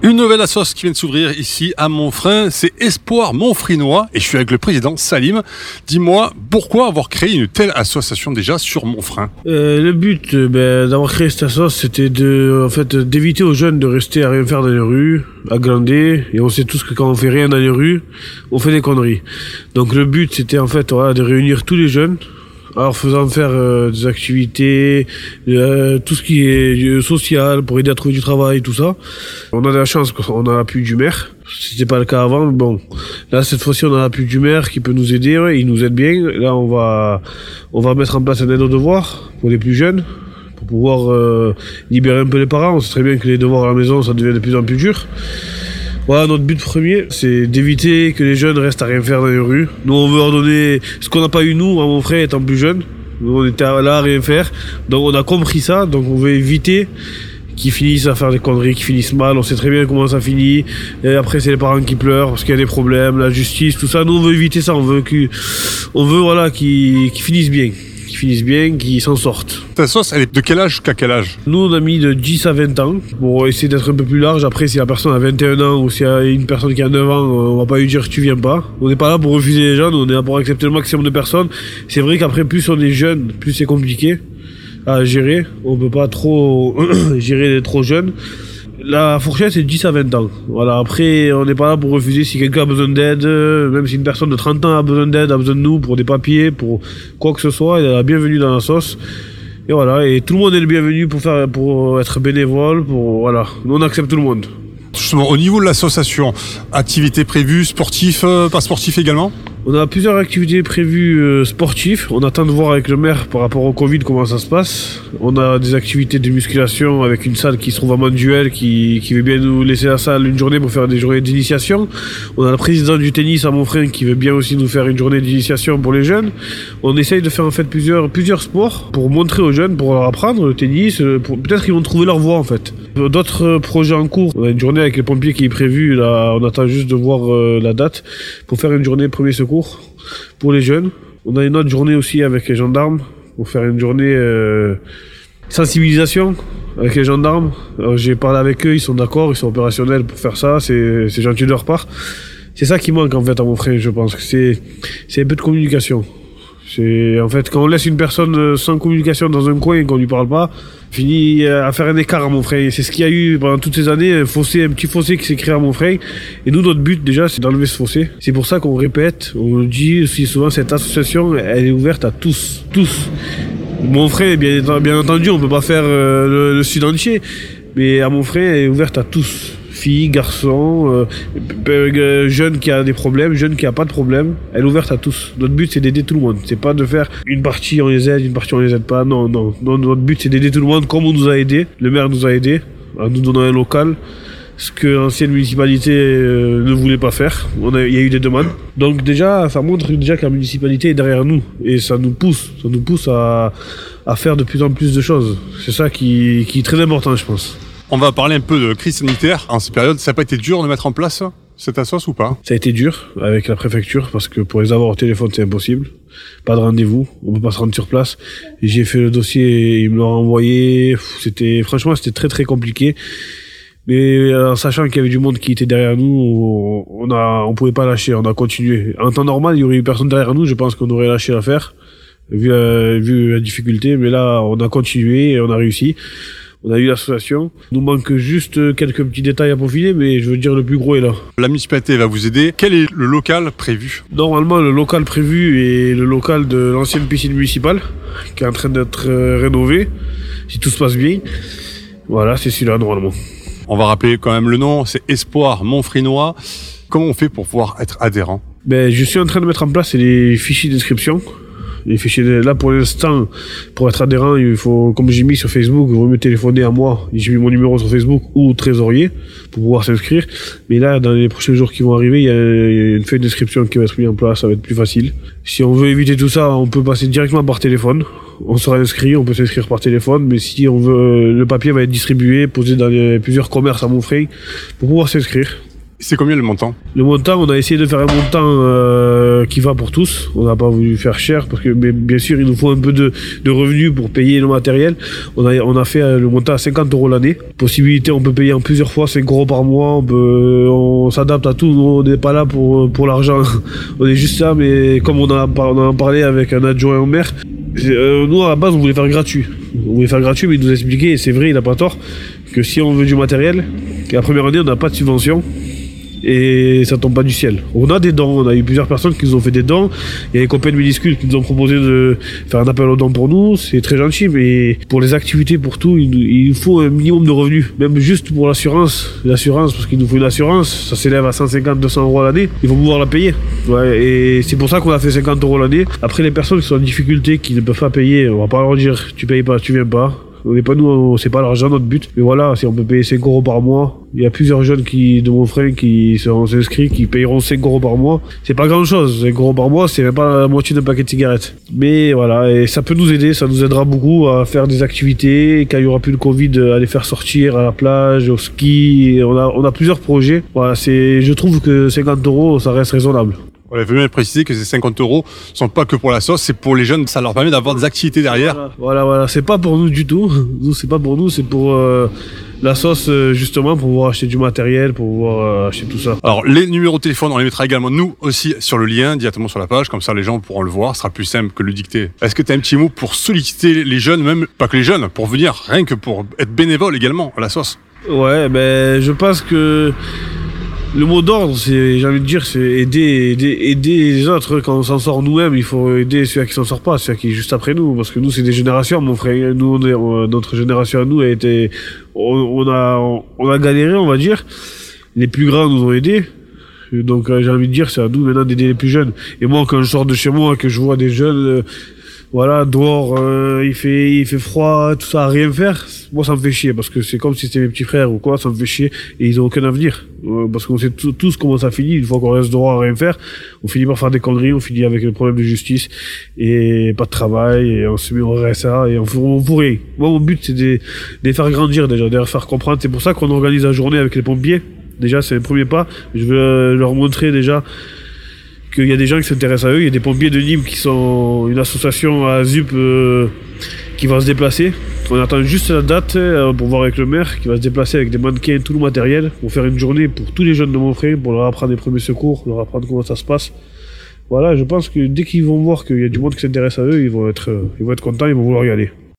Une nouvelle assoce qui vient de s'ouvrir ici à Monfrein, c'est Espoir Montfrinois et je suis avec le président Salim. Dis-moi, pourquoi avoir créé une telle association déjà sur Monfrein ? Le but d'avoir créé cette association, c'était d'éviter aux jeunes de rester à rien faire dans les rues, à glander. Et on sait tous que quand on fait rien dans les rues, on fait des conneries. Donc le but, c'était de réunir tous les jeunes, alors faisant faire des activités, tout ce qui est social, pour aider à trouver du travail, tout ça. On a de la chance qu'on a l'appui du maire. C'était pas le cas avant, mais bon. Là, cette fois-ci, on a l'appui du maire qui peut nous aider, il nous aide bien. Là, on va mettre en place un aide aux devoirs pour les plus jeunes, pour pouvoir libérer un peu les parents. On sait très bien que les devoirs à la maison, ça devient de plus en plus dur. Voilà, notre but premier, c'est d'éviter que les jeunes restent à rien faire dans les rues. Nous, on veut leur donner ce qu'on n'a pas eu nous, à mon frère étant plus jeune. Nous, on était là à rien faire. Donc, on a compris ça. Donc, on veut éviter qu'ils finissent à faire des conneries, qu'ils finissent mal. On sait très bien comment ça finit. Et après, c'est les parents qui pleurent parce qu'il y a des problèmes, la justice, tout ça. Nous, on veut éviter ça. On veut qu'ils finissent bien. Qu'ils s'en sortent. Ta sauce, elle est de quel âge jusqu'à quel âge ? Nous, on a mis de 10 à 20 ans pour essayer d'être un peu plus large. Après, si la personne a 21 ans ou s'il y a une personne qui a 9 ans, on va pas lui dire tu viens pas. On n'est pas là pour refuser les jeunes, on est là pour accepter le maximum de personnes. C'est vrai qu'après, plus on est jeune, plus c'est compliqué à gérer. On peut pas trop gérer les trop jeunes. La fourchette, c'est 10 à 20 ans. Voilà. Après, on n'est pas là pour refuser si quelqu'un a besoin d'aide, même si une personne de 30 ans a besoin d'aide, a besoin de nous pour des papiers, pour quoi que ce soit, elle est la bienvenue dans la sauce. Et voilà. Et tout le monde est le bienvenu pour être bénévole, voilà. Nous, on accepte tout le monde. Justement, au niveau de l'association, activités prévues, sportifs, pas sportifs également ? On a plusieurs activités prévues sportives. On attend de voir avec le maire par rapport au Covid comment ça se passe. On a des activités de musculation avec une salle qui se trouve à Manduel qui veut bien nous laisser la salle une journée pour faire des journées d'initiation. On a le président du tennis à Monfrein qui veut bien aussi nous faire une journée d'initiation pour les jeunes. On essaye de faire plusieurs sports pour montrer aux jeunes, pour leur apprendre le tennis. Peut-être qu'ils vont trouver leur voie en fait. D'autres projets en cours. On a une journée avec les pompiers qui est prévue. Là, on attend juste de voir la date pour faire une journée premier secours pour les jeunes. On a une autre journée aussi avec les gendarmes pour faire une journée sensibilisation avec les gendarmes. Alors, j'ai parlé avec eux, ils sont d'accord, ils sont opérationnels pour faire ça, c'est gentil de leur part. C'est ça qui manque en fait à Monfrein, je pense que c'est un peu de communication. Quand on laisse une personne sans communication dans un coin et qu'on lui parle pas, finit à faire un écart à Monfrein. C'est ce qu'il y a eu pendant toutes ces années, un petit fossé qui s'est créé à Monfrein. Et nous, notre but déjà, c'est d'enlever ce fossé. C'est pour ça qu'on répète, on le dit aussi souvent, cette association, elle est ouverte à tous. Monfrein, bien entendu, on peut pas faire le sud entier, mais à Monfrein, elle est ouverte à tous. Filles, garçons, jeunes qui a des problèmes, jeunes qui a pas de problème, elle est ouverte à tous. Notre but c'est d'aider tout le monde, c'est pas de faire une partie on les aide, une partie on les aide pas, non, notre but c'est d'aider tout le monde comme on nous a aidés, le maire nous a aidés en nous donnant un local, ce que l'ancienne municipalité ne voulait pas faire, il y a eu des demandes. Donc déjà, ça montre déjà que la municipalité est derrière nous et ça nous pousse à faire de plus en plus de choses. C'est ça qui est très important je pense. On va parler un peu de crise sanitaire. En cette période, ça n'a pas été dur de mettre en place cette assoce ou pas ? Ça a été dur avec la préfecture parce que pour les avoir au téléphone, c'est impossible. Pas de rendez-vous, on peut pas se rendre sur place. Et j'ai fait le dossier et ils me l'ont envoyé. Franchement, c'était très très compliqué. Mais en sachant qu'il y avait du monde qui était derrière nous, on pouvait pas lâcher, on a continué. En temps normal, il y aurait eu personne derrière nous, je pense qu'on aurait lâché l'affaire, vu la difficulté. Mais là, on a continué et on a réussi. On a eu l'association. Il nous manque juste quelques petits détails à peaufiner, mais je veux dire, le plus gros est là. La municipalité va vous aider. Quel est le local prévu ? Normalement, le local prévu est le local de l'ancienne piscine municipale, qui est en train d'être rénové, si tout se passe bien. Voilà, c'est celui-là, normalement. On va rappeler quand même le nom, c'est Espoir Montfrinois. Comment on fait pour pouvoir être adhérent ? Je suis en train de mettre en place les fichiers d'inscription. Les fichiers là pour l'instant, pour être adhérent, il faut, comme j'ai mis sur Facebook, il vaut mieux téléphoner à moi. J'ai mis mon numéro sur Facebook ou trésorier pour pouvoir s'inscrire. Mais là, dans les prochains jours qui vont arriver, il y a une feuille d'inscription qui va être mise en place, ça va être plus facile. Si on veut éviter tout ça, on peut passer directement par téléphone. On sera inscrit, on peut s'inscrire par téléphone, mais si on veut, le papier va être distribué, posé dans plusieurs commerces à Monfrein pour pouvoir s'inscrire. C'est combien le montant? Le montant, on a essayé de faire un montant qui va pour tous. On n'a pas voulu faire cher parce que bien sûr, il nous faut un peu de revenus pour payer le matériel. On a fait le montant à 50 € l'année. Possibilité, on peut payer en plusieurs fois, 5 € par mois. On s'adapte à tout. Nous, on n'est pas là pour l'argent. On est juste là, mais comme on en a parlé avec un adjoint au maire, nous, à la base, on voulait faire gratuit. On voulait faire gratuit, mais il nous a expliqué, et c'est vrai, il n'a pas tort, que si on veut du matériel, la première année, on n'a pas de subvention. Et ça tombe pas du ciel. On a des dons, on a eu plusieurs personnes qui nous ont fait des dons. Il y a des copains de minuscules qui nous ont proposé de faire un appel aux dons pour nous. C'est très gentil, mais pour les activités, pour tout, il faut un minimum de revenus. Même juste pour l'assurance. L'assurance, parce qu'il nous faut une assurance, ça s'élève à 150, 200 € l'année. Il faut pouvoir la payer. Ouais, et c'est pour ça qu'on a fait 50 € l'année. Après, les personnes qui sont en difficulté, qui ne peuvent pas payer, on va pas leur dire tu payes pas, tu viens pas. On n'est pas nous, c'est pas l'argent notre but. Mais voilà, si on peut payer 5 € par mois, il y a plusieurs jeunes de mon frère qui seront inscrits, qui payeront 5 € par mois. C'est pas grand chose, 5 € par mois, c'est même pas la moitié d'un paquet de cigarettes. Mais voilà, et ça peut nous aider, ça nous aidera beaucoup à faire des activités, quand il y aura plus de Covid, à les faire sortir à la plage, au ski. On a plusieurs projets. Voilà, je trouve que 50 €, ça reste raisonnable. On avait bien précisé que ces 50 € sont pas que pour la sauce, c'est pour les jeunes, ça leur permet d'avoir des activités derrière. Voilà, c'est pas pour nous du tout. Nous, c'est pas pour nous, c'est pour la sauce, justement, pour pouvoir acheter du matériel, pour pouvoir acheter tout ça. Alors, les numéros de téléphone, on les mettra également, nous aussi, sur le lien, directement sur la page, comme ça les gens pourront le voir, ce sera plus simple que le dicter. Est-ce que tu as un petit mot pour solliciter les jeunes, même pas que les jeunes, pour venir, rien que pour être bénévole également à la sauce? Ouais, je pense que le mot d'ordre, j'ai envie de dire, c'est aider les autres. Quand on s'en sort nous-mêmes, il faut aider ceux qui s'en sortent pas, ceux qui sont juste après nous. Parce que nous, c'est des générations, mon frère. Nous, notre génération à nous a été, on a galéré, on va dire. Les plus grands nous ont aidés. Donc, j'ai envie de dire, c'est à nous maintenant d'aider les plus jeunes. Et moi, quand je sors de chez moi, que je vois des jeunes, voilà, dehors, il fait froid, tout ça, à rien faire. Moi, ça me fait chier, parce que c'est comme si c'était mes petits frères ou quoi, ça me fait chier, et ils ont aucun avenir. Parce qu'on sait tous comment ça finit, une fois qu'on reste dehors à rien faire, on finit par faire des conneries, on finit avec le problème de justice, et pas de travail, et on se met au RSA, et on pourrait. Moi, mon but, c'est de les faire grandir déjà, de les faire comprendre. C'est pour ça qu'on organise la journée avec les pompiers. Déjà, c'est le premier pas. Je veux leur montrer déjà qu'il y a des gens qui s'intéressent à eux. Il y a des pompiers de Nîmes qui sont une association à ZUP qui va se déplacer. On attend juste la date pour voir avec le maire, qui va se déplacer avec des mannequins et tout le matériel pour faire une journée pour tous les jeunes de Montfray, pour leur apprendre les premiers secours, leur apprendre comment ça se passe. Voilà, je pense que dès qu'ils vont voir qu'il y a du monde qui s'intéresse à eux, ils vont être contents, ils vont vouloir y aller.